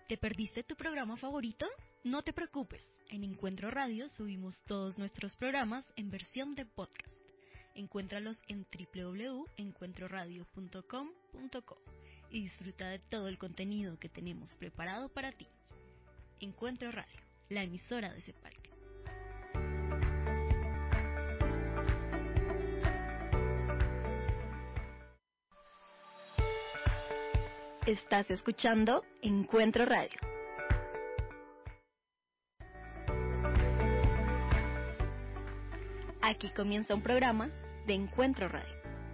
¿Te perdiste tu programa favorito? No te preocupes, en Encuentro Radio subimos todos nuestros programas en versión de podcast. Encuéntralos en www.encuentroradio.com.co y disfruta de todo el contenido que tenemos preparado para ti. Encuentro Radio, la emisora de Cepalca. Estás escuchando Encuentro Radio. Aquí comienza un programa de Encuentro Radio.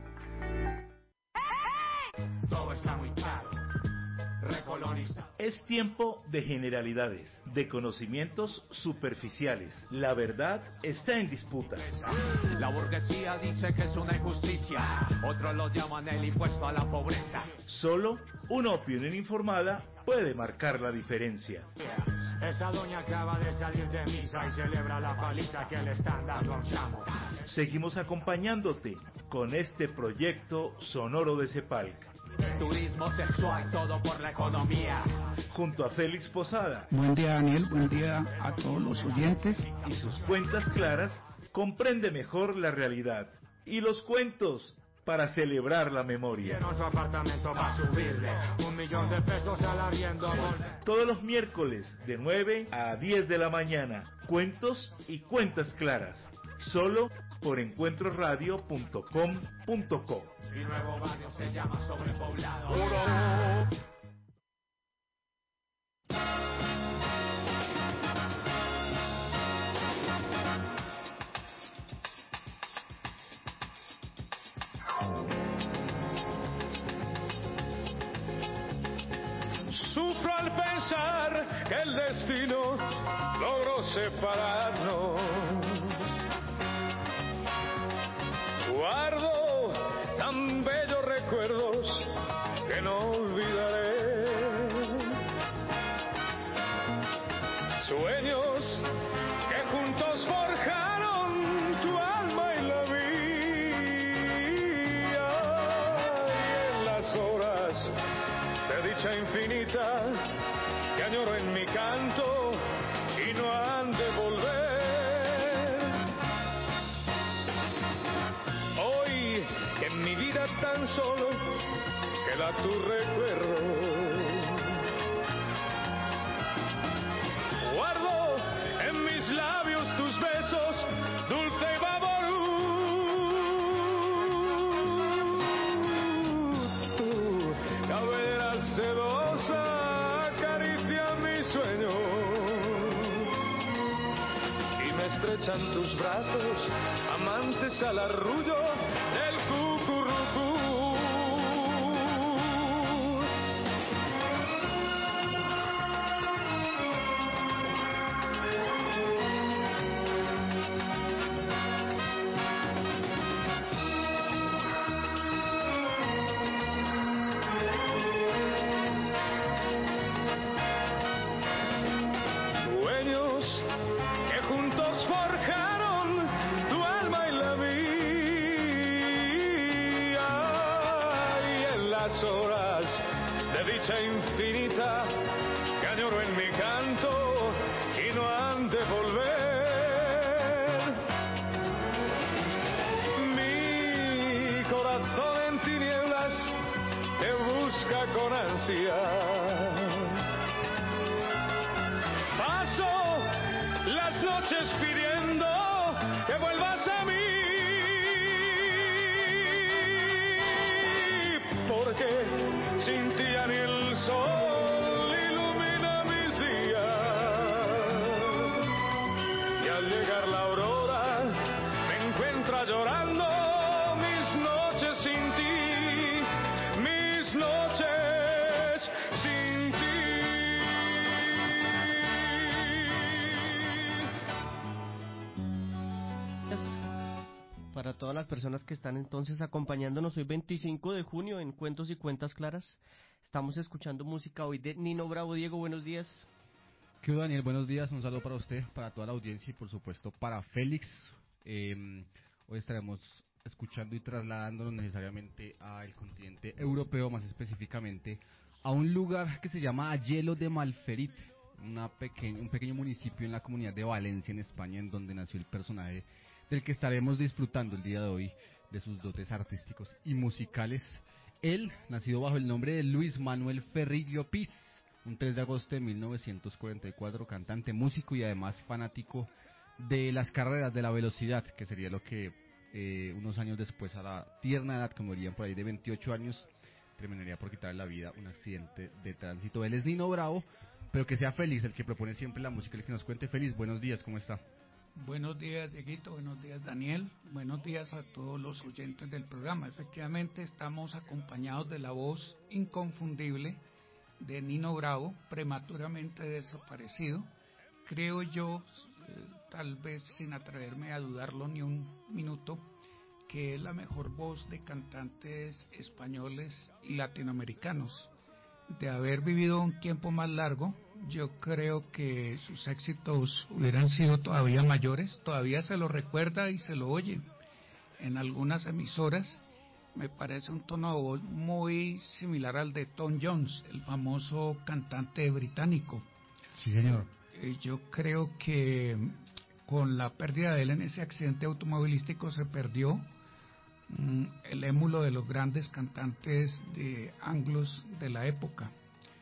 Todo está muy claro, recolonizado. Es tiempo de generalidades, de conocimientos superficiales. La verdad está en disputa. La burguesía dice que es una injusticia, otros lo llaman el impuesto a la pobreza. Solo una opinión informada puede marcar la diferencia. Esa doña acaba de salir de misa y celebra la paliza que le están dando a un chamo. Seguimos acompañándote con este proyecto sonoro de Cepalca. Turismo sexual, todo por la economía. Junto a Félix Posada. Buen día, Daniel, buen día a todos los oyentes. Y sus cuentas claras, comprende mejor la realidad. Y los cuentos, para celebrar la memoria. Lleno su apartamento va a subirle $1,000,000 al arriendo. Todos los miércoles de 9 a 10 de la mañana, cuentos y cuentas claras. Solo por encuentroradio.com.co. Y nuevo barrio se llama Sobrepoblado. Sufro al pensar que el destino logró separarnos. Guardo tan bellos recuerdos que no olvidaré. Sueños que juntos forjaron tu alma y la mía. Y en las horas de dicha infinita que añoro en mi canto y no han de volver. Hoy que en mi vida tan solo queda tu recuerdo, guardo en mis labios tus besos, dulce Baború. Tu cabellera sedosa acaricia mis sueños y me estrechan tus brazos, amantes al arrullo del cucurrucú. Sueños que juntos forjaron tu alma y la mía, y en las horas de dicha infinita que añoro en mi canto y no han de volver. Mi corazón en tinieblas te busca con ansia. Paso las noches pidiendo que vuelvas a mí, porque sin ti ya ni el sol ilumina mis días, y al llegar la aurora me encuentra llorando mis noches sin ti, mis noches sin ti. Para todas las personas que están entonces acompañándonos hoy 25 de junio en Cuentos y Cuentas Claras, estamos escuchando música hoy de Nino Bravo. Diego, buenos días. ¿Qué hubo, Daniel? Buenos días, un saludo para usted, para toda la audiencia y por supuesto para Félix. Hoy estaremos escuchando y trasladándonos necesariamente al continente europeo, más específicamente a un lugar que se llama Ayelo de Malferit, un pequeño municipio en la comunidad de Valencia, en España, en donde nació el personaje del que estaremos disfrutando el día de hoy, de sus dotes artísticos y musicales. Él, nacido bajo el nombre de Luis Manuel Ferrillo Piz, un 3 de agosto de 1944, cantante, músico y además fanático de las carreras de la velocidad, que sería lo que unos años después, a la tierna edad, como dirían por ahí, de 28 años, terminaría por quitarle la vida un accidente de tránsito. Él es Nino Bravo, pero que sea Félix, el que propone siempre la música, el que nos cuente. Félix, buenos días, ¿cómo está? Buenos días, Dieguito, buenos días, Daniel, buenos días a todos los oyentes del programa. Efectivamente, estamos acompañados de la voz inconfundible de Nino Bravo, prematuramente desaparecido. Creo yo, tal vez sin atreverme a dudarlo ni un minuto, que es la mejor voz de cantantes españoles y latinoamericanos. De haber vivido un tiempo más largo, yo creo que sus éxitos hubieran sido todavía mayores. Todavía se lo recuerda y se lo oye en algunas emisoras. Me parece un tono de voz muy similar al de Tom Jones, el famoso cantante británico. Sí, señor. Yo creo que con la pérdida de él en ese accidente automovilístico se perdió el émulo de los grandes cantantes de anglos de la época.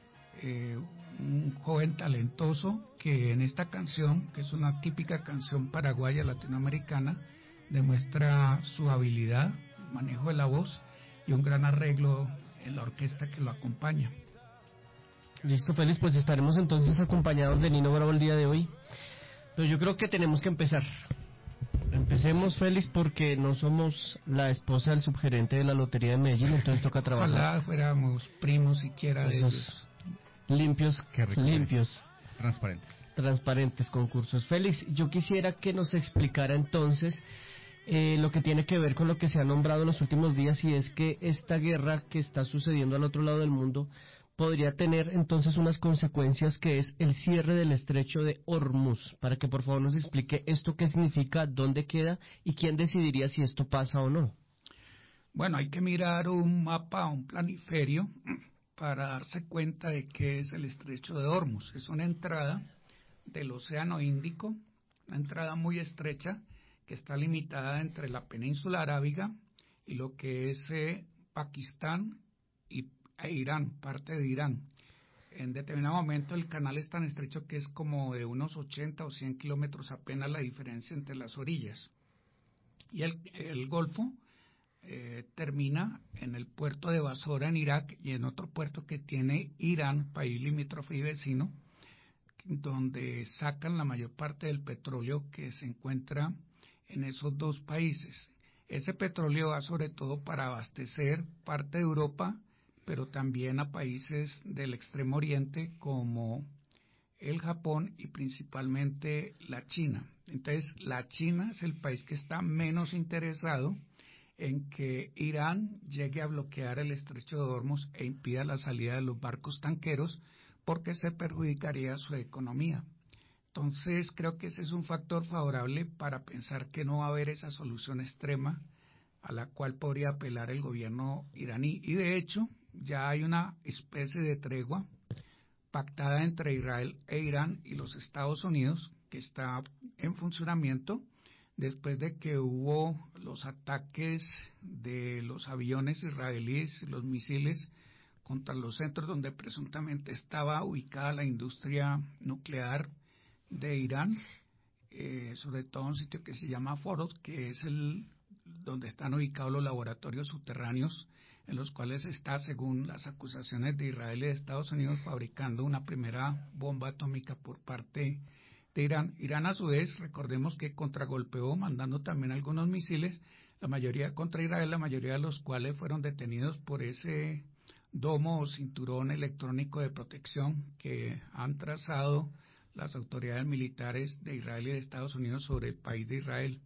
Un joven talentoso que en esta canción, que es una típica canción paraguaya latinoamericana, demuestra su habilidad, manejo de la voz y un gran arreglo en la orquesta que lo acompaña. Listo, Félix, pues estaremos entonces acompañados de Nino Bravo el día de hoy. Pero yo creo que tenemos que empezar. Empecemos, Félix, porque no somos la esposa del subgerente de la Lotería de Medellín, entonces toca trabajar. Ojalá fuéramos primos siquiera de ellos. Limpios, transparentes concursos. Félix, yo quisiera que nos explicara entonces lo que tiene que ver con lo que se ha nombrado en los últimos días, y es que esta guerra que está sucediendo al otro lado del mundo podría tener entonces unas consecuencias, que es el cierre del estrecho de Hormuz. Para que por favor nos explique esto, qué significa, dónde queda y quién decidiría si esto pasa o no. Bueno, hay que mirar un mapa, un planiferio, para darse cuenta de qué es el estrecho de Hormuz. Es una entrada del Océano Índico, una entrada muy estrecha que está limitada entre la península arábiga y lo que es Pakistán e Irán, parte de Irán. En determinado momento el canal es tan estrecho que es como de unos 80 o 100 kilómetros apenas la diferencia entre las orillas. Y el Golfo termina en el puerto de Basora en Irak y en otro puerto que tiene Irán, país limítrofe y vecino, donde sacan la mayor parte del petróleo que se encuentra en esos dos países. Ese petróleo va sobre todo para abastecer parte de Europa, pero también a países del Extremo Oriente como el Japón y principalmente la China. Entonces, la China es el país que está menos interesado en que Irán llegue a bloquear el estrecho de Hormuz e impida la salida de los barcos tanqueros, porque se perjudicaría su economía. Entonces, creo que ese es un factor favorable para pensar que no va a haber esa solución extrema a la cual podría apelar el gobierno iraní. Y de hecho, ya hay una especie de tregua pactada entre Israel e Irán y los Estados Unidos, que está en funcionamiento después de que hubo los ataques de los aviones israelíes, los misiles contra los centros donde presuntamente estaba ubicada la industria nuclear de Irán, sobre todo un sitio que se llama Forod, que es donde están ubicados los laboratorios subterráneos en los cuales está, según las acusaciones de Israel y de Estados Unidos, fabricando una primera bomba atómica por parte de Irán. Irán, a su vez, recordemos que contragolpeó mandando también algunos misiles, la mayoría contra Israel, la mayoría de los cuales fueron detenidos por ese domo o cinturón electrónico de protección que han trazado las autoridades militares de Israel y de Estados Unidos sobre el país de Israel.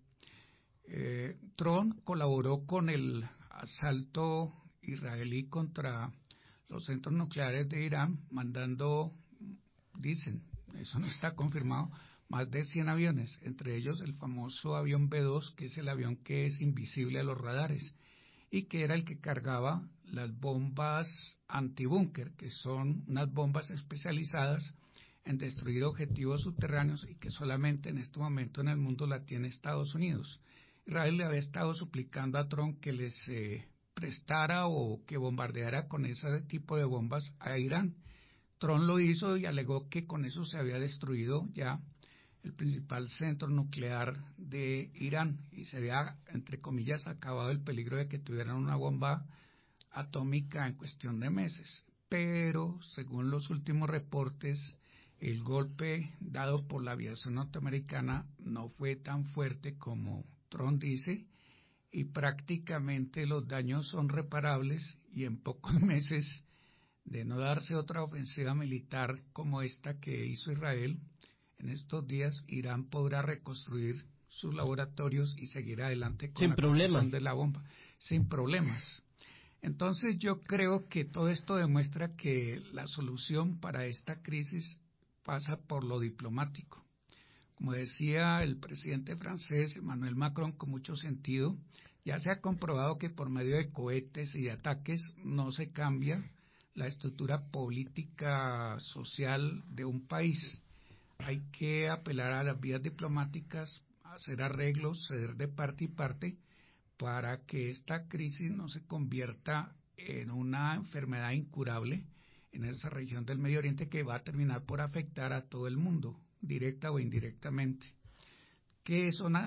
Trump colaboró con el asalto israelí contra los centros nucleares de Irán, mandando, dicen, eso no está confirmado, más de 100 aviones, entre ellos el famoso avión B-2, que es el avión que es invisible a los radares, y que era el que cargaba las bombas antibúnker, que son unas bombas especializadas en destruir objetivos subterráneos y que solamente en este momento en el mundo la tiene Estados Unidos. Israel le había estado suplicando a Trump que les prestara o que bombardeara con ese tipo de bombas a Irán. Trump lo hizo y alegó que con eso se había destruido ya el principal centro nuclear de Irán y se había, entre comillas, acabado el peligro de que tuvieran una bomba atómica en cuestión de meses. Pero, según los últimos reportes, el golpe dado por la aviación norteamericana no fue tan fuerte como Trump dice, y prácticamente los daños son reparables y en pocos meses de no darse otra ofensiva militar como esta que hizo Israel, en estos días Irán podrá reconstruir sus laboratorios y seguir adelante con la construcción de la bomba, sin problemas. Entonces yo creo que todo esto demuestra que la solución para esta crisis pasa por lo diplomático. Como decía el presidente francés Emmanuel Macron con mucho sentido, ya se ha comprobado que por medio de cohetes y de ataques no se cambia la estructura política social de un país. Hay que apelar a las vías diplomáticas, hacer arreglos, ceder de parte y parte, para que esta crisis no se convierta en una enfermedad incurable en esa región del Medio Oriente que va a terminar por afectar a todo el mundo, directa o indirectamente. ¿Qué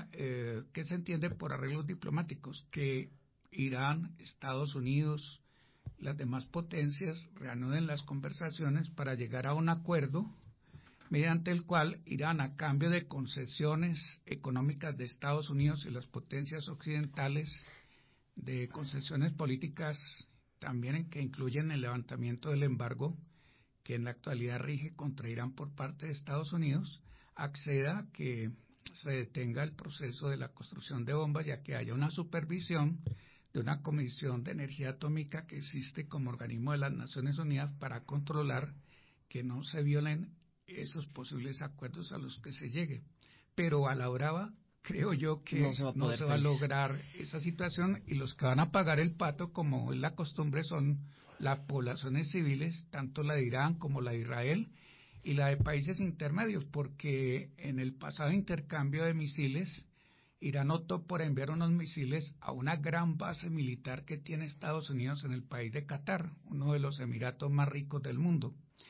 se entiende por arreglos diplomáticos? Que Irán, Estados Unidos, las demás potencias reanuden las conversaciones para llegar a un acuerdo mediante el cual Irán, a cambio de concesiones económicas de Estados Unidos y las potencias occidentales, de concesiones políticas también que incluyen el levantamiento del embargo que en la actualidad rige contra Irán por parte de Estados Unidos, acceda a que se detenga el proceso de la construcción de bombas, ya que haya una supervisión de una Comisión de Energía Atómica que existe como organismo de las Naciones Unidas para controlar que no se violen esos posibles acuerdos a los que se llegue. Pero a la brava creo yo que no se va a lograr esa situación, y los que van a pagar el pato, como es la costumbre, son las poblaciones civiles, tanto la de Irán como la de Israel y la de países intermedios, porque en el pasado intercambio de misiles, Irán optó por enviar unos misiles a una gran base militar que tiene Estados Unidos en el país de Qatar, uno de los emiratos más ricos del mundo.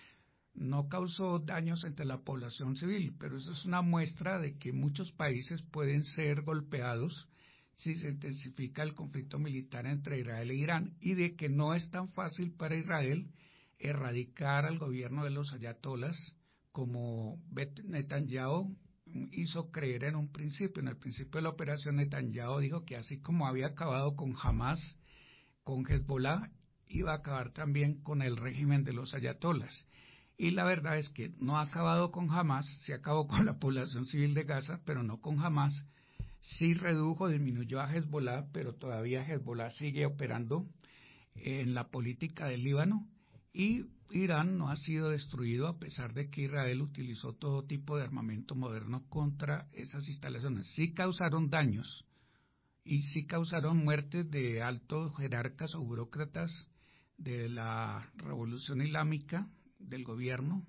No causó daños entre la población civil, pero eso es una muestra de que muchos países pueden ser golpeados si se intensifica el conflicto militar entre Israel e Irán, y de que no es tan fácil para Israel erradicar al gobierno de los ayatolás como Netanyahu hizo creer en un principio. En el principio de la operación, Netanyahu dijo que así como había acabado con Hamas, con Hezbollah, iba a acabar también con el régimen de los ayatolás. Y la verdad es que no ha acabado con Hamas, se acabó con la población civil de Gaza, pero no con Hamas. Sí redujo, disminuyó a Hezbollah, pero todavía Hezbollah sigue operando en la política del Líbano, y Irán no ha sido destruido a pesar de que Israel utilizó todo tipo de armamento moderno contra esas instalaciones. Sí causaron daños y sí causaron muertes de altos jerarcas o burócratas de la Revolución Islámica, del gobierno,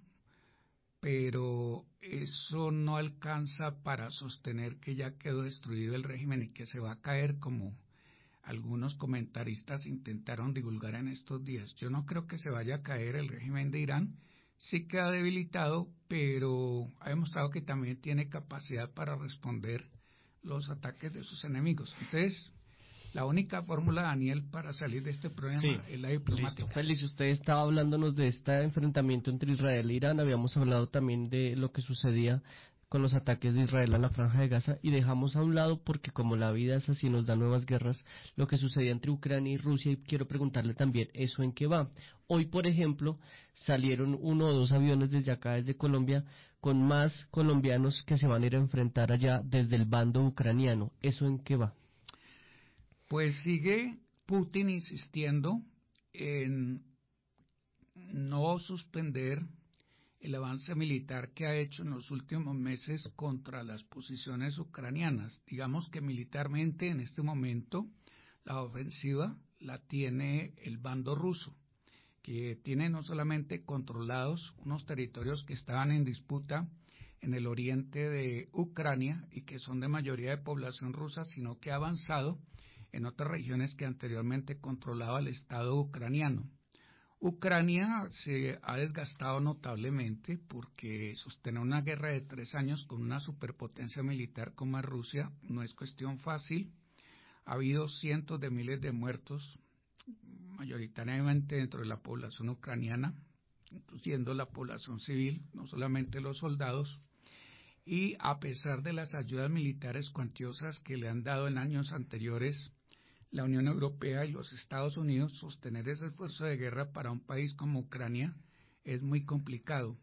pero eso no alcanza para sostener que ya quedó destruido el régimen y que se va a caer, como algunos comentaristas intentaron divulgar en estos días. Yo no creo que se vaya a caer el régimen de Irán. Sí queda debilitado, pero ha demostrado que también tiene capacidad para responder los ataques de sus enemigos. Entonces, la única fórmula, Daniel, para salir de este problema es la diplomática. Listo. Félix, usted estaba hablándonos de este enfrentamiento entre Israel e Irán. Habíamos hablado también de lo que sucedía con los ataques de Israel a la Franja de Gaza, y dejamos a un lado, porque como la vida es así, nos da nuevas guerras, lo que sucedía entre Ucrania y Rusia, y quiero preguntarle también eso en qué va. Hoy, por ejemplo, salieron 1 o 2 aviones desde acá, desde Colombia, con más colombianos que se van a ir a enfrentar allá desde el bando ucraniano. ¿Eso en qué va? Pues sigue Putin insistiendo en no suspender el avance militar que ha hecho en los últimos meses contra las posiciones ucranianas. Digamos que militarmente en este momento la ofensiva la tiene el bando ruso, que tiene no solamente controlados unos territorios que estaban en disputa en el oriente de Ucrania y que son de mayoría de población rusa, sino que ha avanzado en otras regiones que anteriormente controlaba el Estado ucraniano. Ucrania se ha desgastado notablemente porque sostener una guerra de 3 años con una superpotencia militar como es Rusia no es cuestión fácil. Ha habido cientos de miles de muertos, mayoritariamente dentro de la población ucraniana, incluyendo la población civil, no solamente los soldados, y a pesar de las ayudas militares cuantiosas que le han dado en años anteriores, la Unión Europea y los Estados Unidos, sostener ese esfuerzo de guerra para un país como Ucrania es muy complicado.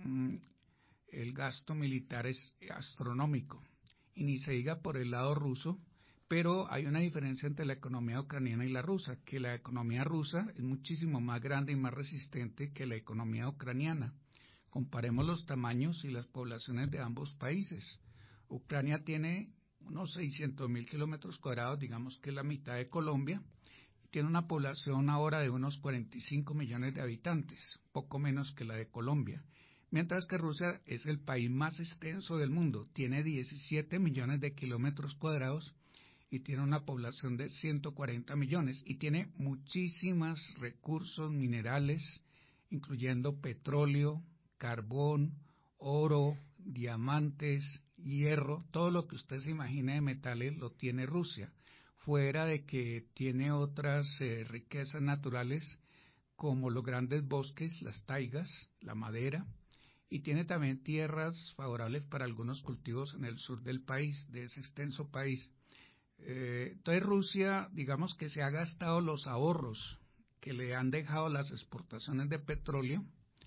El gasto militar es astronómico, y ni se diga por el lado ruso, pero hay una diferencia entre la economía ucraniana y la rusa, que la economía rusa es muchísimo más grande y más resistente que la economía ucraniana. Comparemos los tamaños y las poblaciones de ambos países. Ucrania tiene unos 600.000 kilómetros cuadrados, digamos que es la mitad de Colombia, y tiene una población ahora de unos 45 millones de habitantes, poco menos que la de Colombia, mientras que Rusia es el país más extenso del mundo, tiene 17 millones de kilómetros cuadrados y tiene una población de 140 millones, y tiene muchísimos recursos minerales, incluyendo petróleo, carbón, oro, diamantes, hierro, todo lo que usted se imagine de metales lo tiene Rusia, fuera de que tiene otras riquezas naturales como los grandes bosques, las taigas, la madera, y tiene también tierras favorables para algunos cultivos en el sur del país, de ese extenso país. Entonces Rusia, digamos que se ha gastado los ahorros que le han dejado las exportaciones de petróleo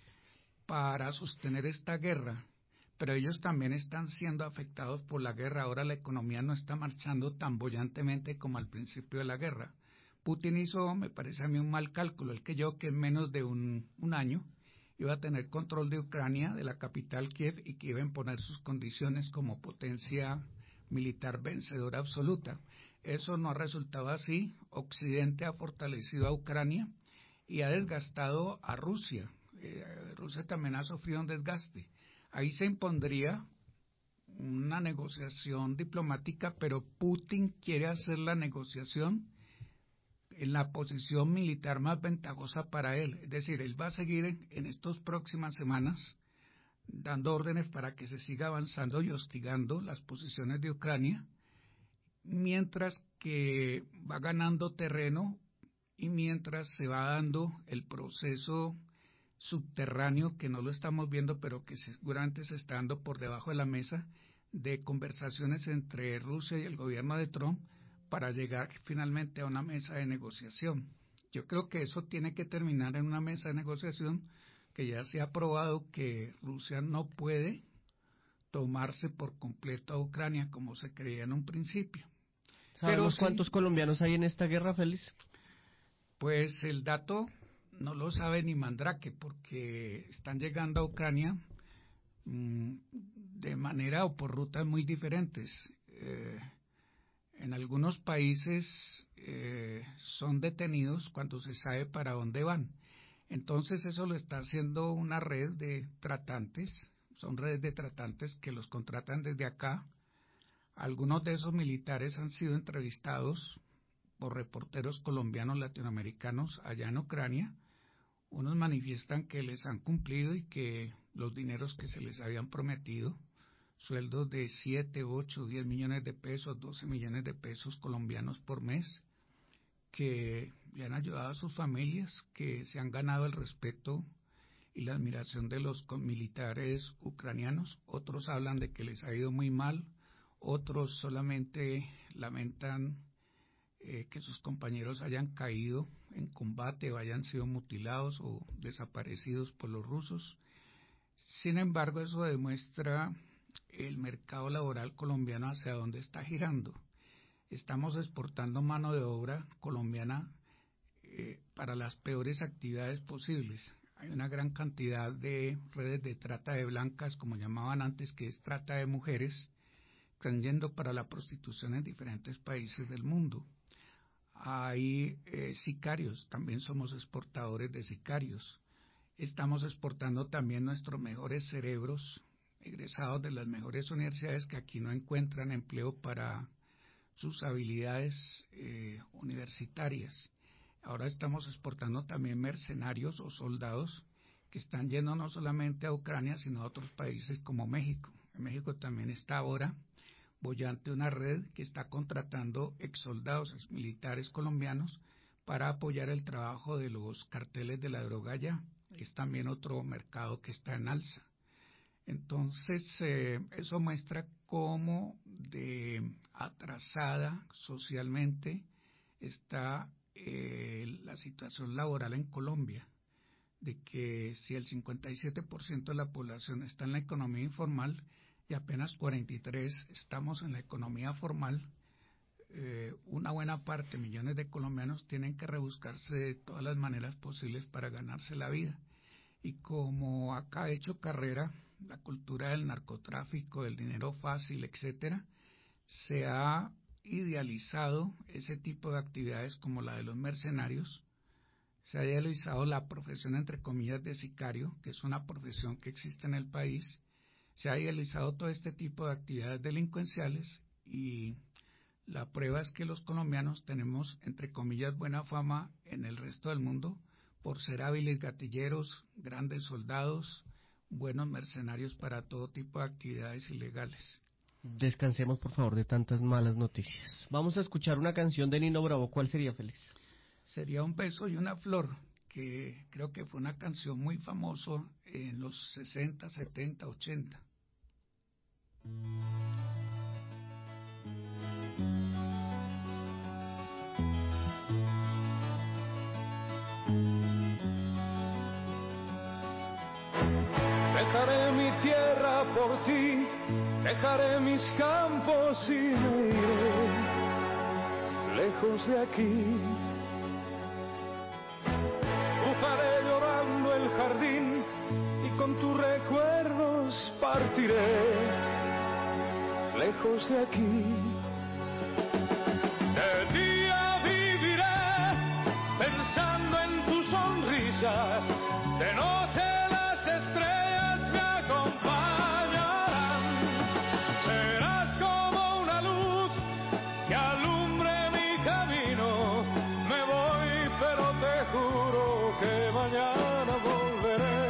para sostener esta guerra, pero ellos también están siendo afectados por la guerra. Ahora la economía no está marchando tan bollantemente como al principio de la guerra. Putin hizo, me parece a mí, un mal cálculo, el que yo que en menos de un año iba a tener control de Ucrania, de la capital Kiev, y que iba a imponer sus condiciones como potencia militar vencedora absoluta. Eso no ha resultado así. Occidente ha fortalecido a Ucrania y ha desgastado a Rusia. Rusia también ha sufrido un desgaste. Ahí se impondría una negociación diplomática, pero Putin quiere hacer la negociación en la posición militar más ventajosa para él. Es decir, él va a seguir en estas próximas semanas dando órdenes para que se siga avanzando y hostigando las posiciones de Ucrania, mientras que va ganando terreno y mientras se va dando el proceso subterráneo, que no lo estamos viendo, pero que seguramente se está dando por debajo de la mesa, de conversaciones entre Rusia y el gobierno de Trump para llegar finalmente a una mesa de negociación. Yo creo que eso tiene que terminar en una mesa de negociación, que ya se ha probado que Rusia no puede tomarse por completo a Ucrania como se creía en un principio. ¿Sabemos cuántos colombianos hay en esta guerra, Félix? Pues el dato no lo sabe ni Mandrake, porque están llegando a Ucrania de manera o por rutas muy diferentes. En algunos países son detenidos cuando se sabe para dónde van. Entonces eso lo está haciendo una red de tratantes, son redes de tratantes que los contratan desde acá. Algunos de esos militares han sido entrevistados por reporteros colombianos latinoamericanos allá en Ucrania. Unos manifiestan que les han cumplido y que los dineros que se les habían prometido, sueldos de 7, 8, 10 millones de pesos, 12 millones de pesos colombianos por mes, que le han ayudado a sus familias, que se han ganado el respeto y la admiración de los militares ucranianos. Otros hablan de que les ha ido muy mal, otros solamente lamentan que sus compañeros hayan caído en combate o hayan sido mutilados o desaparecidos por los rusos. Sin embargo, eso demuestra el mercado laboral colombiano hacia dónde está girando. Estamos exportando mano de obra colombiana para las peores actividades posibles. Hay una gran cantidad de redes de trata de blancas, como llamaban antes, que es trata de mujeres, están yendo para la prostitución en diferentes países del mundo. Hay sicarios, también somos exportadores de sicarios. Estamos exportando también nuestros mejores cerebros, egresados de las mejores universidades que aquí no encuentran empleo para sus habilidades universitarias. Ahora estamos exportando también mercenarios o soldados que están yendo no solamente a Ucrania, sino a otros países como México. En México también está ahora boyante una red que está contratando exsoldados, exmilitares colombianos para apoyar el trabajo de los carteles de la droga allá, que es también otro mercado que está en alza. Entonces, eso muestra cómo de atrasada socialmente está la situación laboral en Colombia, de que si el 57% de la población está en la economía informal y apenas 43% estamos en la economía formal, una buena parte, millones de colombianos, tienen que rebuscarse de todas las maneras posibles para ganarse la vida. Y como acá ha hecho carrera la cultura del narcotráfico, del dinero fácil, etcétera, se ha idealizado ese tipo de actividades como la de los mercenarios, se ha idealizado la profesión entre comillas de sicario, que es una profesión que existe en el país, se ha idealizado todo este tipo de actividades delincuenciales y la prueba es que los colombianos tenemos entre comillas buena fama en el resto del mundo por ser hábiles gatilleros, grandes soldados, buenos mercenarios para todo tipo de actividades ilegales. Descansemos, por favor, de tantas malas noticias. Vamos a escuchar una canción de Nino Bravo. ¿Cuál sería, Félix? Sería Un beso y una flor, que creo que fue una canción muy famosa en los 60, 70, 80. Dejaré mi tierra por ti, dejaré mis campos y me iré lejos de aquí. Cruzaré llorando el jardín y con tus recuerdos partiré lejos de aquí. De día viviré pensando en tus sonrisas, de noche las estrellas me acompañarán. Serás como una luz que alumbre mi camino. Me voy, pero te juro que mañana volveré.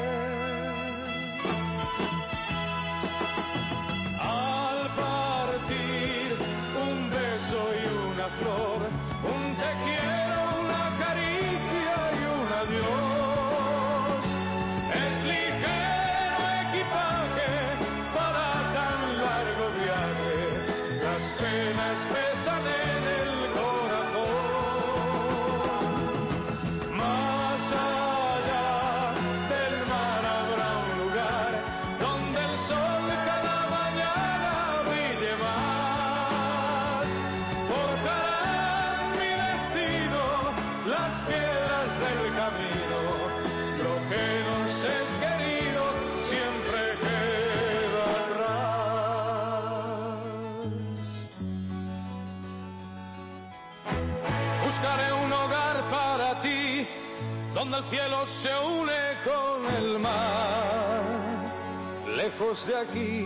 Al partir, un beso y una flor, un te quiero, una caricia y un adiós. Es ligero equipaje para tan largo viaje, las penas pesan en el corazón. Más allá del mar habrá un lugar donde el sol cada mañana brille más. Forjarán mi destino las piedras del camino. Lo que nos es querido siempre queda atrás. Buscaré un hogar para ti, donde el cielo se une con el mar, lejos de aquí.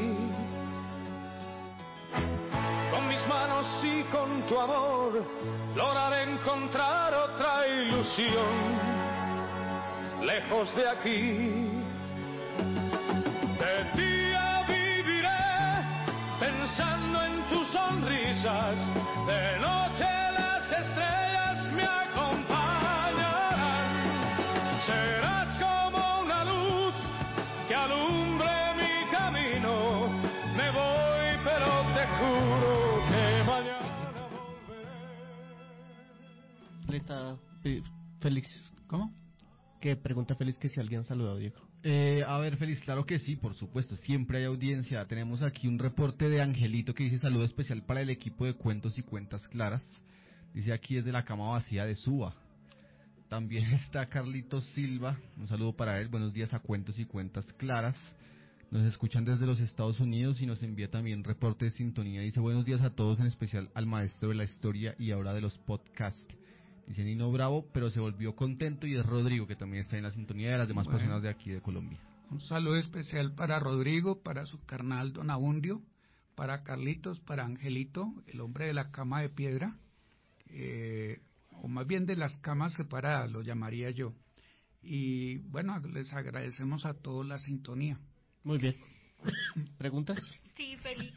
Con mis manos y con tu amor, lograré encontrar otra ilusión, lejos de aquí. De día viviré pensando en tus sonrisas, de noche las estrellas me acompañarán. Serás como una luz que alumbre mi camino. Me voy, pero te juro que mañana volveré. Le está Félix. ¿Cómo? Que pregunta Félix que si alguien ha saludado, Diego. A ver, Félix, claro que sí, por supuesto, siempre hay audiencia. Tenemos aquí un reporte de Angelito que dice saludo especial para el equipo de Cuentos y Cuentas Claras. Dice aquí desde la cama vacía de Suba. También está Carlitos Silva, un saludo para él, buenos días a Cuentos y Cuentas Claras. Nos escuchan desde los Estados Unidos y nos envía también reporte de sintonía. Dice buenos días a todos, en especial al maestro de la historia y ahora de los podcasts. Dice Nino Bravo, pero se volvió contento, y es Rodrigo, que también está en la sintonía de las demás personas de aquí de Colombia. Un saludo especial para Rodrigo, para su carnal Don Abundio, para Carlitos, para Angelito, el hombre de la cama de piedra, o más bien de las camas separadas, lo llamaría yo. Y bueno, les agradecemos a todos la sintonía. Muy bien. ¿Preguntas? Sí, Félix.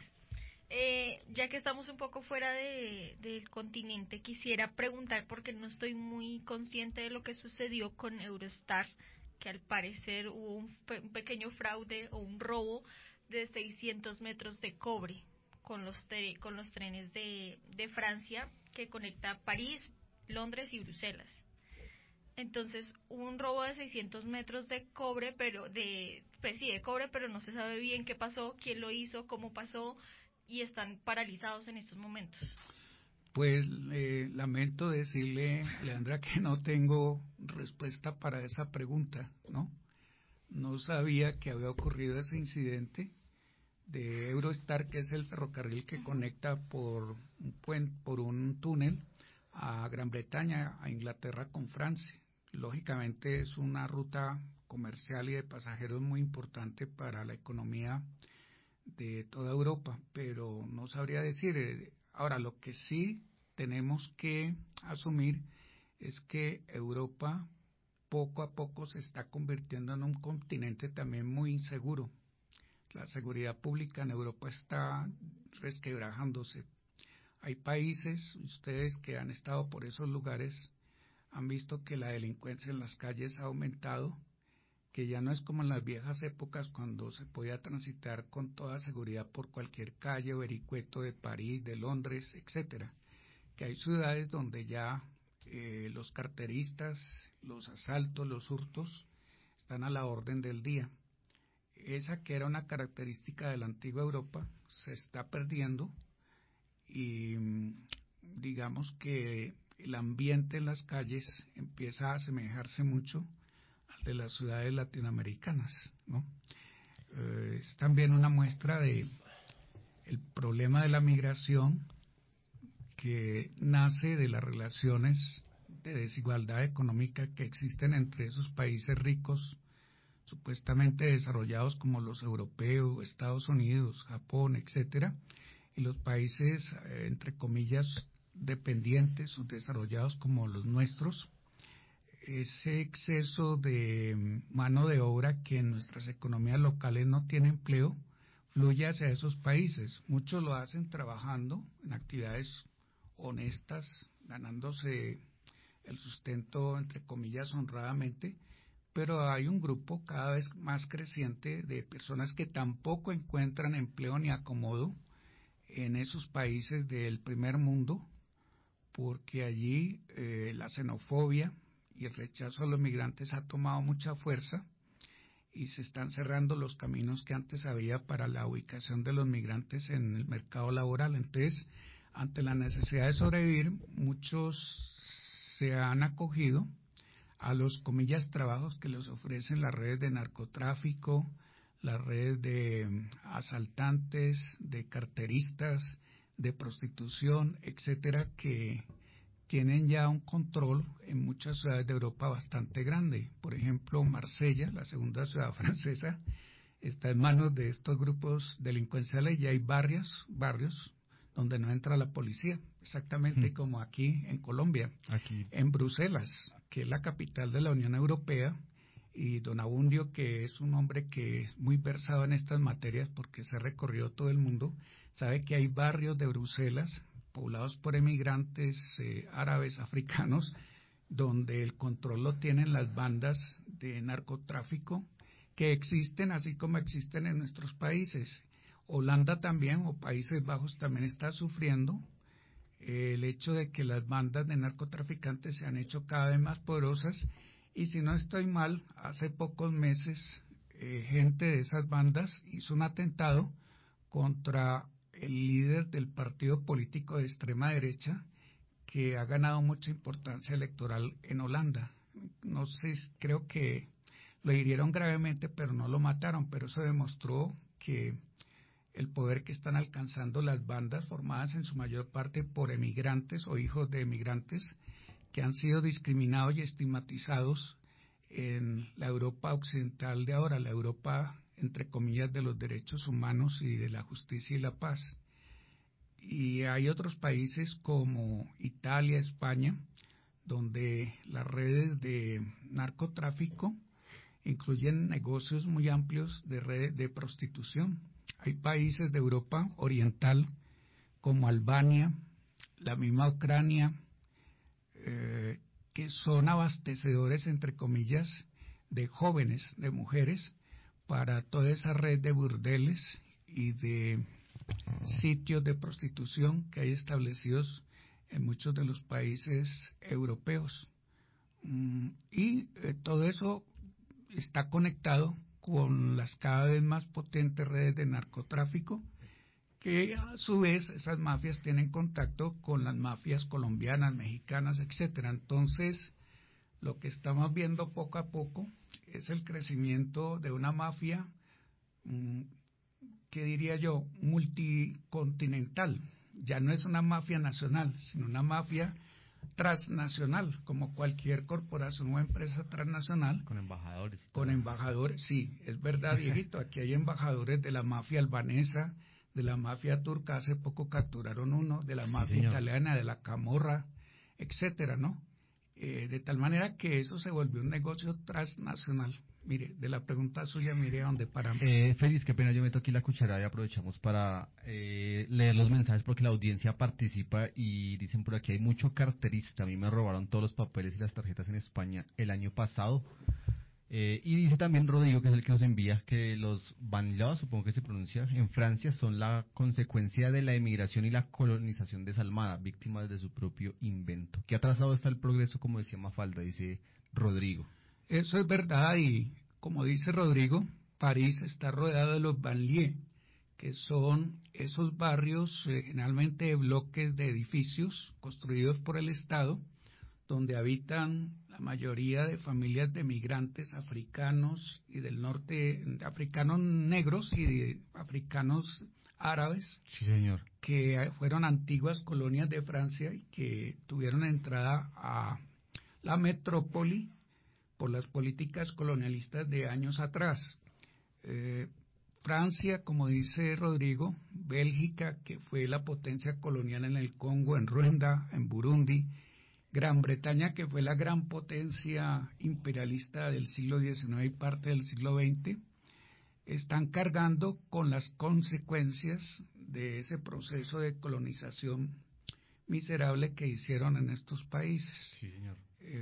Ya que estamos un poco fuera del continente, quisiera preguntar, porque no estoy muy consciente de lo que sucedió con Eurostar, que al parecer hubo un pequeño fraude o un robo de 600 metros de cobre con los trenes de Francia, que conecta París, Londres y Bruselas. Entonces, hubo un robo de 600 metros de cobre, pero de cobre, pero no se sabe bien qué pasó, quién lo hizo, cómo pasó, y están paralizados en estos momentos. Pues lamento decirle, Leandra, que no tengo respuesta para esa pregunta, ¿no? No sabía que había ocurrido ese incidente de Eurostar, que es el ferrocarril que conecta por un túnel a Gran Bretaña, a Inglaterra con Francia. Lógicamente es una ruta comercial y de pasajeros muy importante para la economía de toda Europa, pero no sabría decir. Ahora, lo que sí tenemos que asumir es que Europa poco a poco se está convirtiendo en un continente también muy inseguro. La seguridad pública en Europa está resquebrajándose. Hay países, ustedes que han estado por esos lugares, han visto que la delincuencia en las calles ha aumentado, que ya no es como en las viejas épocas cuando se podía transitar con toda seguridad por cualquier calle o vericueto de París, de Londres, etcétera. Que hay ciudades donde ya los carteristas, los asaltos, los hurtos están a la orden del día. Esa que era una característica de la antigua Europa se está perdiendo, y digamos que el ambiente en las calles empieza a asemejarse mucho al de las ciudades latinoamericanas, ¿no? Es también una muestra de el problema de la migración, que nace de las relaciones de desigualdad económica que existen entre esos países ricos supuestamente desarrollados como los europeos, Estados Unidos, Japón, etcétera, y los países entre comillas dependientes o desarrollados como los nuestros. Ese exceso de mano de obra que en nuestras economías locales no tiene empleo fluye hacia esos países. Muchos lo hacen trabajando en actividades honestas, ganándose el sustento entre comillas honradamente, pero hay un grupo cada vez más creciente de personas que tampoco encuentran empleo ni acomodo en esos países del primer mundo, porque allí la xenofobia y el rechazo a los migrantes ha tomado mucha fuerza y se están cerrando los caminos que antes había para la ubicación de los migrantes en el mercado laboral. Entonces, ante la necesidad de sobrevivir, muchos se han acogido a los comillas trabajos que les ofrecen las redes de narcotráfico, las redes de asaltantes, de carteristas, de prostitución, etcétera, que tienen ya un control en muchas ciudades de Europa bastante grande. Por ejemplo, Marsella, la segunda ciudad francesa, está en manos de estos grupos delincuenciales y hay barrios donde no entra la policía, exactamente como aquí en Colombia, en Bruselas, que es la capital de la Unión Europea, y don Abundio, que es un hombre que es muy versado en estas materias porque se ha recorrido todo el mundo, sabe que hay barrios de Bruselas poblados por emigrantes árabes, africanos, donde el control lo tienen las bandas de narcotráfico que existen así como existen en nuestros países. Holanda también, o Países Bajos, también está sufriendo el hecho de que las bandas de narcotraficantes se han hecho cada vez más poderosas, y si no estoy mal, hace pocos meses gente de esas bandas hizo un atentado contra el líder del partido político de extrema derecha que ha ganado mucha importancia electoral en Holanda. no sé, creo que lo hirieron gravemente, pero no lo mataron, pero eso demostró que el poder que están alcanzando las bandas formadas en su mayor parte por emigrantes o hijos de emigrantes que han sido discriminados y estigmatizados en la Europa occidental de ahora, la Europa, entre comillas, de los derechos humanos y de la justicia y la paz. Y hay otros países como Italia, España, donde las redes de narcotráfico incluyen negocios muy amplios de redes de prostitución. Hay países de Europa oriental como Albania, la misma Ucrania, que son abastecedores, entre comillas, de jóvenes, de mujeres, para toda esa red de burdeles y de sitios de prostitución que hay establecidos en muchos de los países europeos. Y todo eso está conectado con las cada vez más potentes redes de narcotráfico, que a su vez esas mafias tienen contacto con las mafias colombianas, mexicanas, etcétera. Entonces, lo que estamos viendo poco a poco es el crecimiento de una mafia, que diría yo, multicontinental. Ya no es una mafia nacional, sino una mafia transnacional, como cualquier corporación o empresa transnacional. Con embajadores. Con embajadores, sí, es verdad, Dieguito, aquí hay embajadores de la mafia albanesa, de la mafia turca, hace poco capturaron uno, de la mafia italiana, de la Camorra, etcétera, ¿no? De tal manera que eso se volvió un negocio transnacional. Mire, de la pregunta suya, mire a dónde paramos. Félix, qué pena, yo meto aquí la cucharada y aprovechamos para leer los mensajes porque la audiencia participa y dicen por aquí, hay mucho carterista, a mí me robaron todos los papeles y las tarjetas en España el año pasado. Y dice también Rodrigo, que es el que nos envía, que los banlieues, supongo que se pronuncia, en Francia son la consecuencia de la emigración y la colonización desalmada, víctimas de su propio invento. ¿Qué atrasado está el progreso, como decía Mafalda, dice Rodrigo? Eso es verdad, y como dice Rodrigo, París está rodeado de los banlieues, que son esos barrios generalmente de bloques de edificios construidos por el Estado, donde habitan la mayoría de familias de migrantes africanos y del norte, africanos negros y de africanos árabes, sí, señor, que fueron antiguas colonias de Francia y que tuvieron entrada a la metrópoli por las políticas colonialistas de años atrás. Francia, como dice Rodrigo, Bélgica, que fue la potencia colonial en el Congo, en Ruanda, en Burundi, Gran Bretaña, que fue la gran potencia imperialista del siglo XIX y parte del siglo XX, están cargando con las consecuencias de ese proceso de colonización miserable que hicieron en estos países. Sí, señor.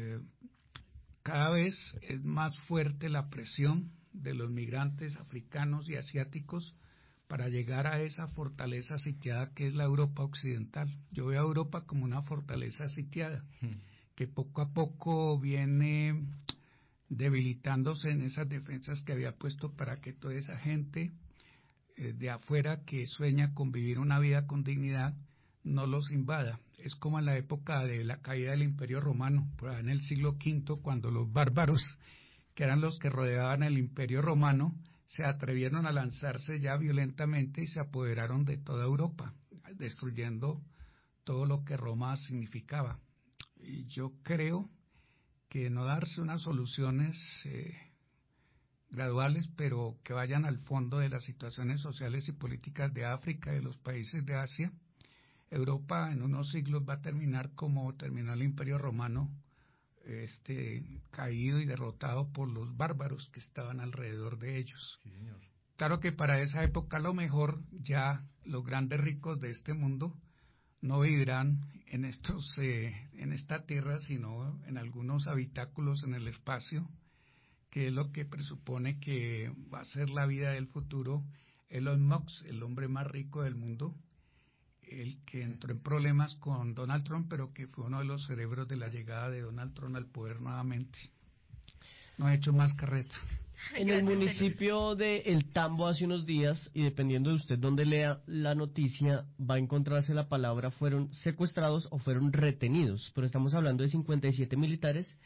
Cada vez es más fuerte la presión de los migrantes africanos y asiáticos para llegar a esa fortaleza sitiada que es la Europa occidental. Yo veo a Europa como una fortaleza sitiada, que poco a poco viene debilitándose en esas defensas que había puesto para que toda esa gente de afuera que sueña con vivir una vida con dignidad no los invada. Es como en la época de la caída del Imperio Romano, por allá en el siglo V, cuando los bárbaros, que eran los que rodeaban el Imperio Romano, se atrevieron a lanzarse ya violentamente y se apoderaron de toda Europa, destruyendo todo lo que Roma significaba. Y yo creo que no darse unas soluciones graduales, pero que vayan al fondo de las situaciones sociales y políticas de África y de los países de Asia, Europa en unos siglos va a terminar como terminó el Imperio Romano, caído y derrotado por los bárbaros que estaban alrededor de ellos. Sí, señor. Claro que para esa época a lo mejor ya los grandes ricos de este mundo no vivirán en esta tierra, sino en algunos habitáculos en el espacio, que es lo que presupone que va a ser la vida del futuro. Elon Musk, el hombre más rico del mundo, el que entró en problemas con Donald Trump, pero que fue uno de los cerebros de la llegada de Donald Trump al poder nuevamente. No ha hecho más carreta. En el municipio de El Tambo hace unos días, y dependiendo de usted donde lea la noticia, va a encontrarse la palabra fueron secuestrados o fueron retenidos, pero estamos hablando de 57 militares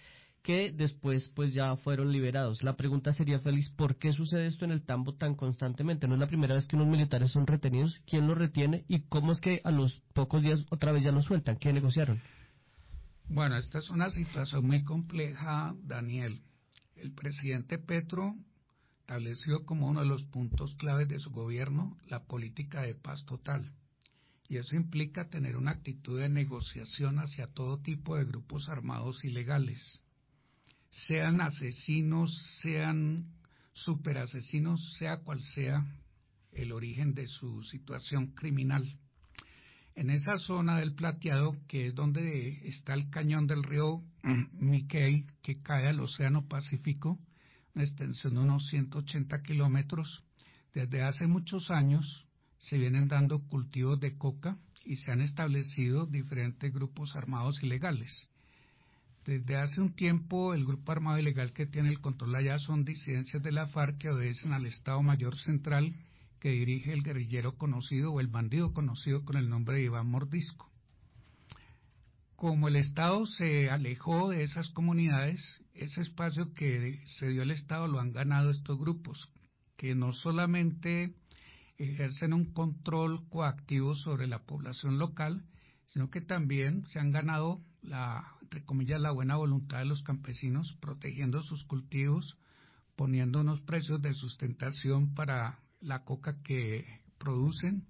que después pues ya fueron liberados. La pregunta sería, Félix, ¿por qué sucede esto en el Tambo tan constantemente? No es la primera vez que unos militares son retenidos. ¿Quién los retiene? ¿Y cómo es que a los pocos días otra vez ya los sueltan? ¿Qué negociaron? Bueno, esta es una situación muy compleja, Daniel. El presidente Petro estableció como uno de los puntos claves de su gobierno la política de paz total. Y eso implica tener una actitud de negociación hacia todo tipo de grupos armados ilegales. Sean asesinos, sean superasesinos, sea cual sea el origen de su situación criminal. En esa zona del Plateado, que es donde está el cañón del río Miquel, que cae al Océano Pacífico, una extensión de unos 180 kilómetros, desde hace muchos años se vienen dando cultivos de coca y se han establecido diferentes grupos armados ilegales. Desde hace un tiempo el grupo armado ilegal que tiene el control allá son disidencias de la FARC que obedecen al Estado Mayor Central que dirige el guerrillero conocido o el bandido conocido con el nombre de Iván Mordisco. Como el Estado se alejó de esas comunidades, ese espacio que se dio el Estado lo han ganado estos grupos, que no solamente ejercen un control coactivo sobre la población local, sino que también se han ganado entre comillas, la buena voluntad de los campesinos, protegiendo sus cultivos, poniendo unos precios de sustentación para la coca que producen,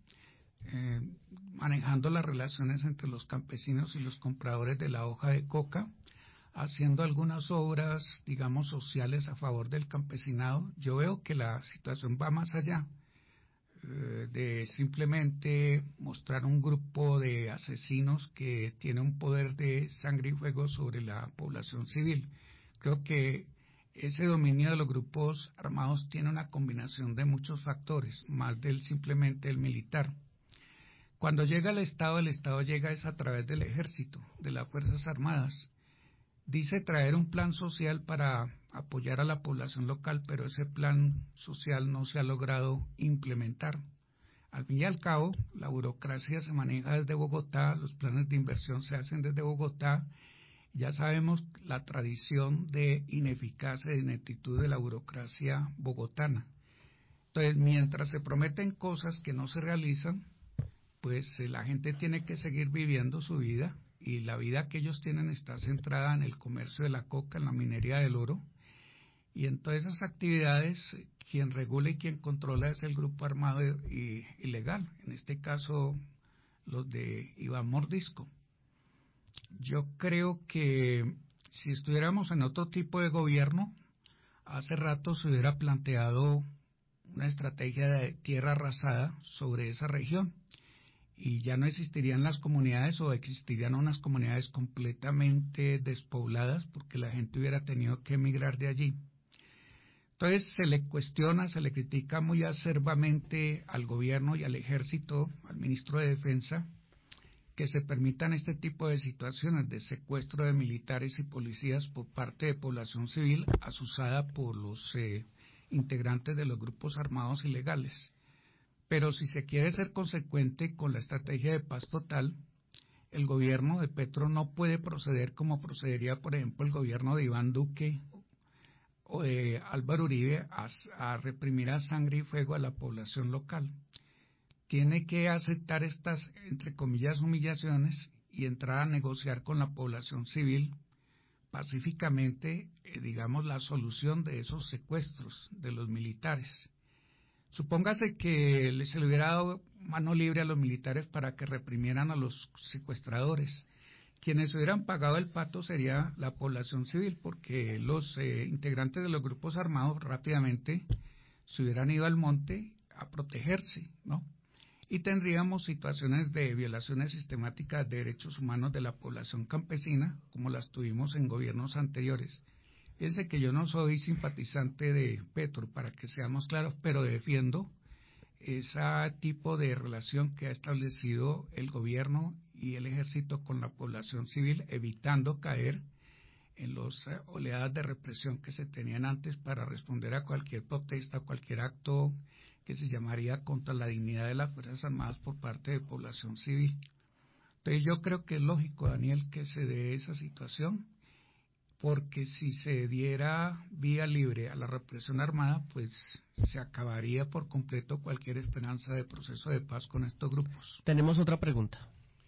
manejando las relaciones entre los campesinos y los compradores de la hoja de coca, haciendo algunas obras, digamos, sociales a favor del campesinado. Yo veo que la situación va más allá de simplemente mostrar un grupo de asesinos que tiene un poder de sangre y fuego sobre la población civil. Creo que ese dominio de los grupos armados tiene una combinación de muchos factores, más del simplemente el militar. Cuando llega el Estado llega es a través del ejército, de las Fuerzas Armadas. Dice traer un plan social para apoyar a la población local, pero ese plan social no se ha logrado implementar. Al fin y al cabo, la burocracia se maneja desde Bogotá, los planes de inversión se hacen desde Bogotá. Ya sabemos la tradición de ineficacia y ineptitud de la burocracia bogotana. Entonces, mientras se prometen cosas que no se realizan, pues la gente tiene que seguir viviendo su vida, y la vida que ellos tienen está centrada en el comercio de la coca, en la minería del oro, y en todas esas actividades quien regula y quien controla es el grupo armado ilegal, en este caso los de Iván Mordisco. Yo creo que si estuviéramos en otro tipo de gobierno, hace rato se hubiera planteado una estrategia de tierra arrasada sobre esa región, y ya no existirían las comunidades, o existirían unas comunidades completamente despobladas porque la gente hubiera tenido que emigrar de allí. Entonces se le cuestiona, se le critica muy acerbamente al gobierno y al ejército, al ministro de Defensa, que se permitan este tipo de situaciones de secuestro de militares y policías por parte de población civil asusada por los integrantes de los grupos armados ilegales. Pero si se quiere ser consecuente con la estrategia de paz total, el gobierno de Petro no puede proceder como procedería, por ejemplo, el gobierno de Iván Duque o de Álvaro Uribe a reprimir a sangre y fuego a la población local. Tiene que aceptar estas, entre comillas, humillaciones y entrar a negociar con la población civil pacíficamente, digamos, la solución de esos secuestros de los militares. Supóngase que se le hubiera dado mano libre a los militares para que reprimieran a los secuestradores. Quienes hubieran pagado el pato sería la población civil, porque los integrantes de los grupos armados rápidamente se hubieran ido al monte a protegerse, ¿no? Y tendríamos situaciones de violaciones sistemáticas de derechos humanos de la población campesina, como las tuvimos en gobiernos anteriores. Fíjense que yo no soy simpatizante de Petro, para que seamos claros, pero defiendo ese tipo de relación que ha establecido el gobierno y el ejército con la población civil, evitando caer en las oleadas de represión que se tenían antes para responder a cualquier protesta, cualquier acto que se llamaría contra la dignidad de las Fuerzas Armadas por parte de población civil. Entonces yo creo que es lógico, Daniel, que se dé esa situación, porque si se diera vía libre a la represión armada, pues se acabaría por completo cualquier esperanza de proceso de paz con estos grupos. Tenemos otra pregunta.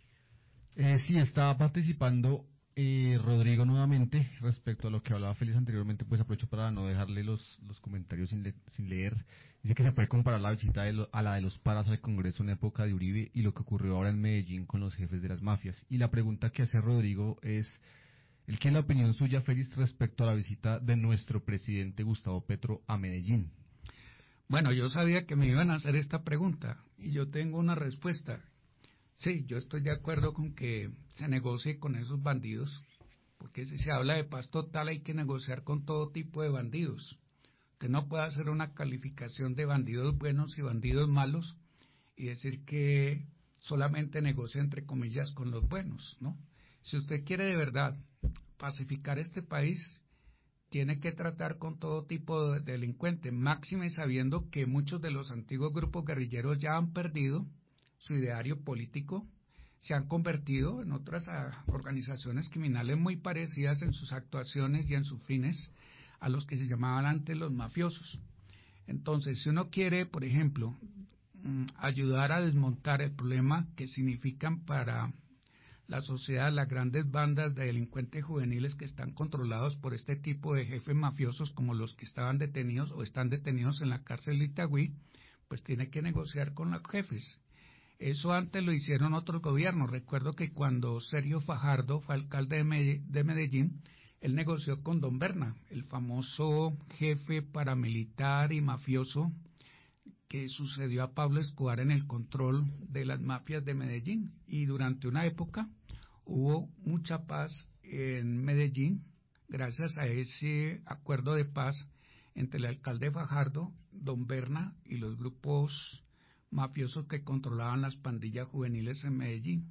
Sí, estaba participando Rodrigo nuevamente respecto a lo que hablaba Félix anteriormente, pues aprovecho para no dejarle los comentarios sin leer. Dice que se puede comparar la visita a la de los paras al Congreso en época de Uribe y lo que ocurrió ahora en Medellín con los jefes de las mafias. Y la pregunta que hace Rodrigo es, ¿qué es la opinión suya, Félix, respecto a la visita de nuestro presidente Gustavo Petro a Medellín? Bueno, yo sabía que me iban a hacer esta pregunta y yo tengo una respuesta. Sí, yo estoy de acuerdo con que se negocie con esos bandidos, porque si se habla de paz total hay que negociar con todo tipo de bandidos. Usted no puede hacer una calificación de bandidos buenos y bandidos malos y decir que solamente negocia entre comillas con los buenos, ¿no? Si usted quiere de verdad pacificar este país, tiene que tratar con todo tipo de delincuentes, máxime sabiendo que muchos de los antiguos grupos guerrilleros ya han perdido su ideario político, se han convertido en otras organizaciones criminales muy parecidas en sus actuaciones y en sus fines a los que se llamaban antes los mafiosos. Entonces, si uno quiere, por ejemplo, ayudar a desmontar el problema que significan para la sociedad las grandes bandas de delincuentes juveniles que están controlados por este tipo de jefes mafiosos como los que estaban detenidos o están detenidos en la cárcel de Itagüí, pues tiene que negociar con los jefes. Eso antes lo hicieron otros gobiernos. Recuerdo que cuando Sergio Fajardo fue alcalde de Medellín, él negoció con Don Berna, el famoso jefe paramilitar y mafioso que sucedió a Pablo Escobar en el control de las mafias de Medellín. Y durante una época hubo mucha paz en Medellín gracias a ese acuerdo de paz entre el alcalde Fajardo, Don Berna y los grupos mafiosos que controlaban las pandillas juveniles en Medellín.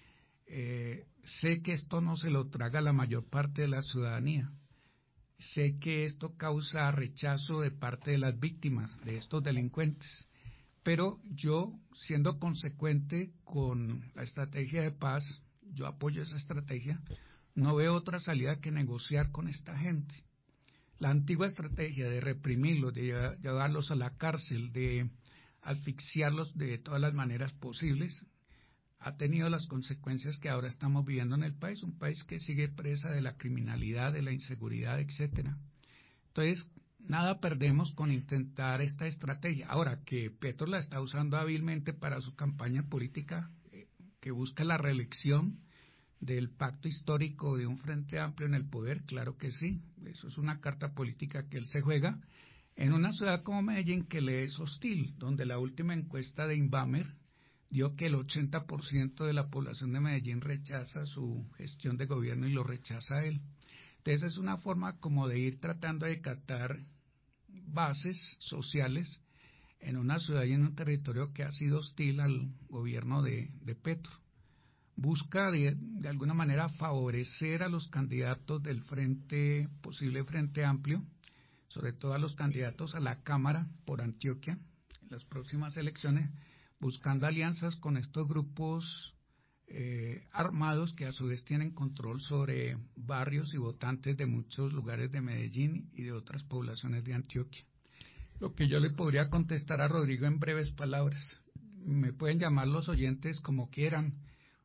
Sé que esto no se lo traga la mayor parte de la ciudadanía. Sé que esto causa rechazo de parte de las víctimas de estos delincuentes. Pero yo, siendo consecuente con la estrategia de paz, yo apoyo esa estrategia, no veo otra salida que negociar con esta gente. La antigua estrategia de reprimirlos, de llevarlos a la cárcel, de asfixiarlos de todas las maneras posibles, ha tenido las consecuencias que ahora estamos viviendo en el país, un país que sigue presa de la criminalidad, de la inseguridad, etcétera. Entonces, nada perdemos con intentar esta estrategia. Ahora, que Petro la está usando hábilmente para su campaña política, que busca la reelección del pacto histórico de un Frente Amplio en el poder, claro que sí, eso es una carta política que él se juega, en una ciudad como Medellín que le es hostil, donde la última encuesta de Inbamer dio que el 80% de la población de Medellín rechaza su gestión de gobierno y lo rechaza a él. Entonces es una forma como de ir tratando de captar bases sociales en una ciudad y en un territorio que ha sido hostil al gobierno de Petro. Busca de alguna manera favorecer a los candidatos del posible Frente Amplio, sobre todo a los candidatos a la Cámara por Antioquia en las próximas elecciones, buscando alianzas con estos grupos armados que a su vez tienen control sobre barrios y votantes de muchos lugares de Medellín y de otras poblaciones de Antioquia. Lo que yo le podría contestar a Rodrigo en breves palabras, me pueden llamar los oyentes como quieran,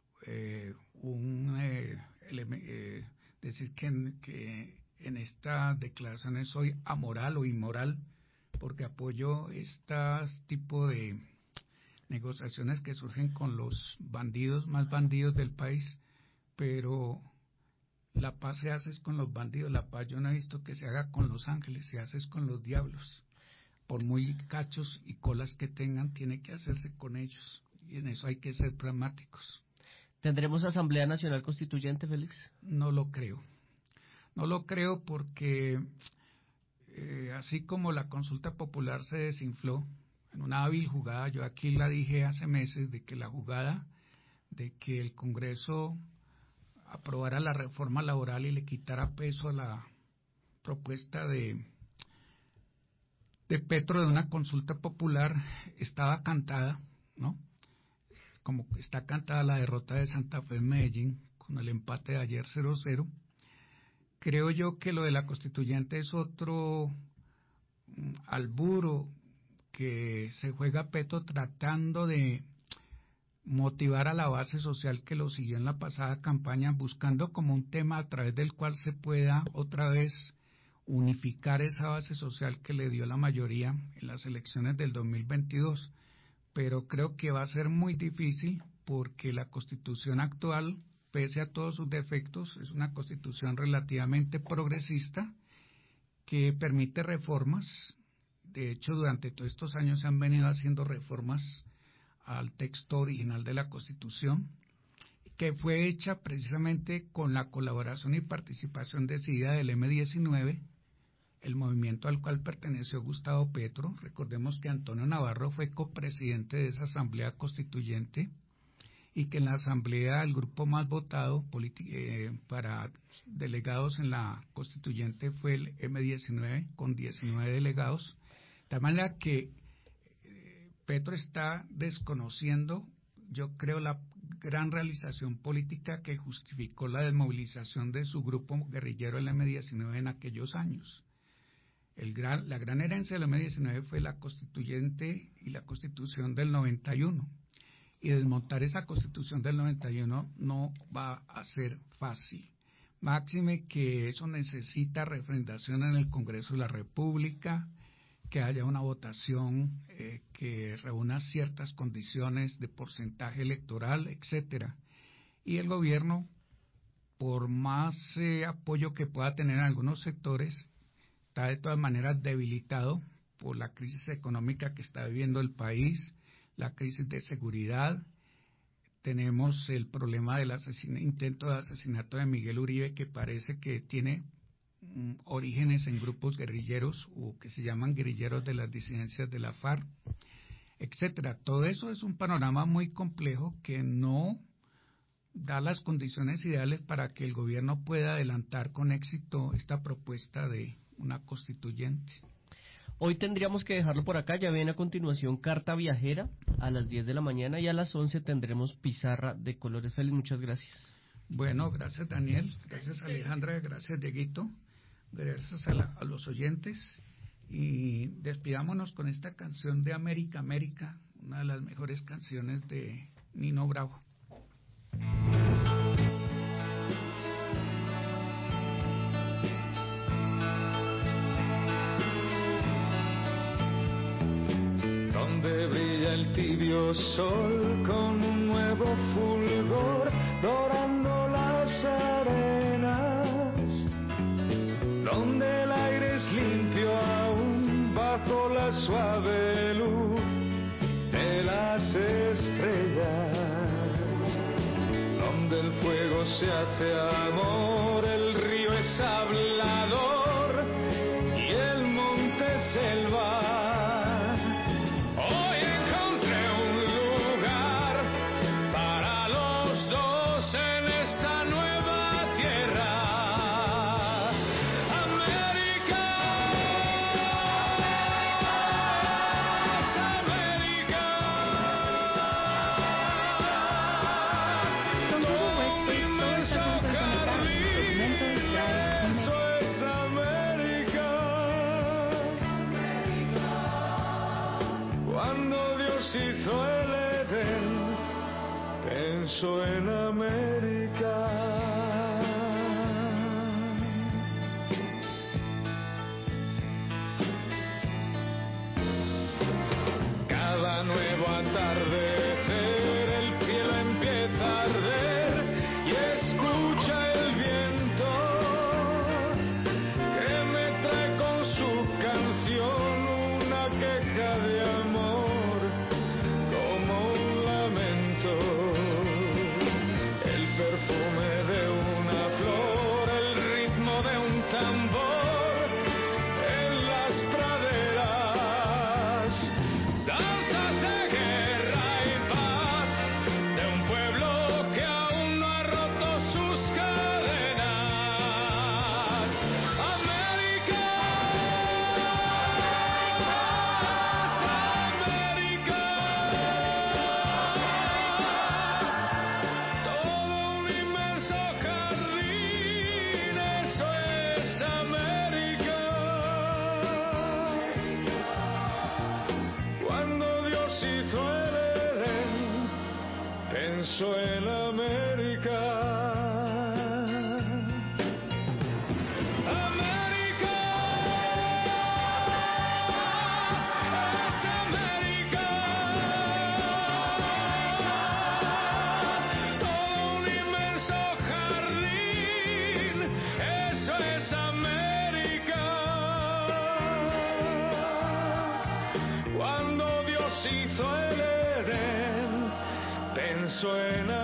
decir que en estas declaraciones soy amoral o inmoral porque apoyo este tipo de negociaciones que surgen con los bandidos, más bandidos del país, pero la paz se hace con los bandidos, la paz yo no he visto que se haga con los ángeles, se hace con los diablos. Por muy cachos y colas que tengan, tiene que hacerse con ellos, y en eso hay que ser pragmáticos. ¿Tendremos Asamblea Nacional Constituyente, Félix? No lo creo. No lo creo porque así como la consulta popular se desinfló en una hábil jugada, yo aquí la dije hace meses, de que la jugada de que el Congreso aprobara la reforma laboral y le quitara peso a la propuesta de Petro de una consulta popular estaba cantada, ¿no? Como está cantada la derrota de Santa Fe en Medellín con el empate de ayer 0-0, creo yo que lo de la constituyente es otro alburo que se juega Petro tratando de motivar a la base social que lo siguió en la pasada campaña, buscando como un tema a través del cual se pueda otra vez unificar esa base social que le dio la mayoría en las elecciones del 2022. Pero creo que va a ser muy difícil porque la Constitución actual, pese a todos sus defectos, es una Constitución relativamente progresista que permite reformas. De hecho, durante todos estos años se han venido haciendo reformas al texto original de la Constitución, que fue hecha precisamente con la colaboración y participación decidida del M-19, el movimiento al cual perteneció Gustavo Petro. Recordemos que Antonio Navarro fue copresidente de esa Asamblea Constituyente y que en la Asamblea el grupo más votado para delegados en la Constituyente fue el M-19 con 19 delegados, de manera que Petro está desconociendo, yo creo, la gran realización política que justificó la desmovilización de su grupo guerrillero, el M-19, en aquellos años. La gran herencia del M-19 fue la Constituyente y la Constitución del 91. Y desmontar esa Constitución del 91 no va a ser fácil. Máxime que eso necesita refrendación en el Congreso de la República, que haya una votación que reúna ciertas condiciones de porcentaje electoral, etcétera. Y el gobierno, por más apoyo que pueda tener en algunos sectores, está de todas maneras debilitado por la crisis económica que está viviendo el país, la crisis de seguridad. Tenemos el problema del intento de asesinato de Miguel Uribe, que parece que tiene orígenes en grupos guerrilleros o que se llaman guerrilleros de las disidencias de la FARC, etcétera. Todo eso es un panorama muy complejo que no da las condiciones ideales para que el gobierno pueda adelantar con éxito esta propuesta de una constituyente. Hoy tendríamos que dejarlo por acá. Ya viene a continuación Carta Viajera a las 10 de la mañana y a las 11 tendremos Pizarra de Colores. Félix, muchas gracias. Bueno, gracias Daniel, gracias Alejandra, gracias Dieguito, gracias a los oyentes, y despidámonos con esta canción de América, América, una de las mejores canciones de Nino Bravo. Donde brilla el tibio sol con un nuevo fulgor, dorando las arenas, donde el aire es limpio aún bajo la suave luz de las estrellas, donde el fuego se hace amor, el río es hablador y el monte selva. Pienso en América. Cada nuevo atardecer el cielo empieza a arder y escucha el viento que me trae con su canción una queja de amor como un lamento. Perfume pienso en América. Hizo el Edén, pensó en